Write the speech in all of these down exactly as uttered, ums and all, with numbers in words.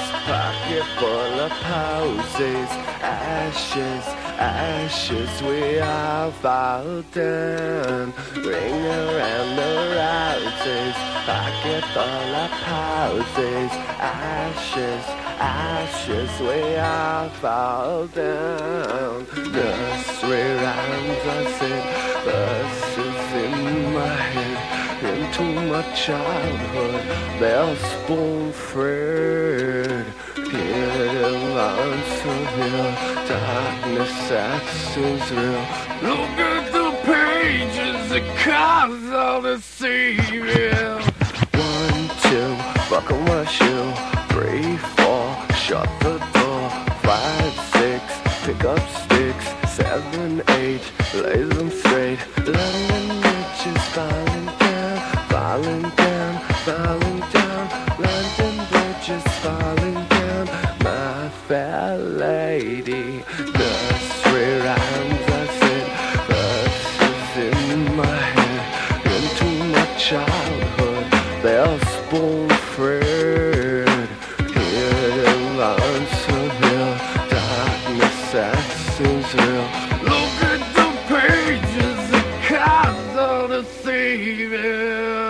pocket full of posies, ashes, ashes, we all fall down. Ring around the roses, pocket full of posies, ashes, ashes, we all fall down. Nursery rhymes I sing, verses in my head. Into my childhood, they're spoon-fed. Getting on severe, darkness that seems real. Look at the pages, it cause all the evil. One, two, buckle my shoe. Three, four, shut the door. Five, six, pick up sticks. Seven, eight, lay them straight. London Bridge is falling down, falling down, falling down. London Bridge is falling down, my fair lady. Nursery rhymes I said, verses in my head. Into my childhood, they're spoon-fed. Hidden on severe, darkness that seems real. Look at the pages, the cause of the evil.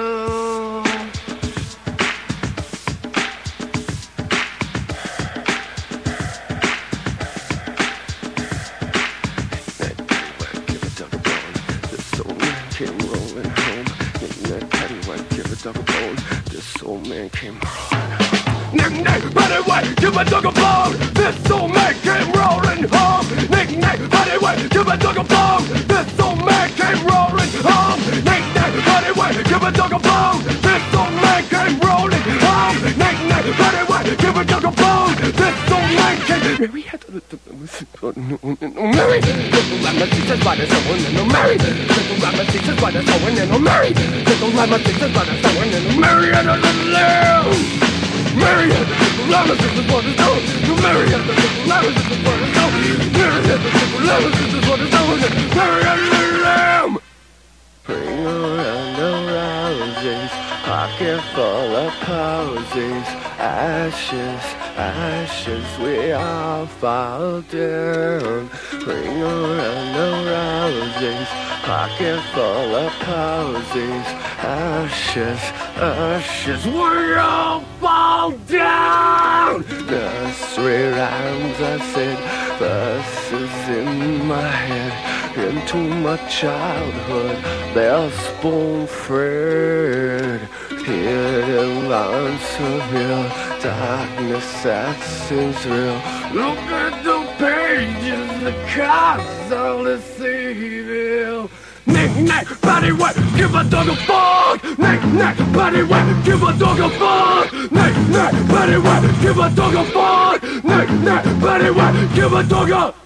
Came rolling home, knick-knack, paddywhack, give a dog a bone. This old man came rolling home. Knick-knack, paddywhack, give a dog a bone. This old man came rolling home. Knick-knack, paddywhack, give a dog a bone. This old man came rolling home. Knick-knack, paddywhack, give a dog a bone. This old man came rolling home. Knick-knack, paddywhack, give a dog a bone. This old man came. Mary had to Mary, little lamb, she's by the someone and no Mary. Little lamb, she's by the someone and no Mary. Little lamb, she's by the someone and no Mary and a little lamb. Mary had the little lamb, she's what is known. No Mary had the little lamb, she's what is known. Mary had the little lamb, she's what is known. Mary had a little lamb. Bring around the roses, pocket full of posies, ashes, ashes, we all fall down. Bring around the roses, pocket full of posies, ashes, ashes, we all fall down. Nursery rhymes I said, verses in my head. Into my childhood, they're spoon-fed. Hidden on severe, darkness that seems real. Look at the pages, the cause of this evil. Knick-knack, paddywhack, give a dog a bone. Knick-knack, paddywhack, give a dog a bone. Knick-knack, paddywhack, give a dog a bone. Knick-knack, paddywhack, give a dog a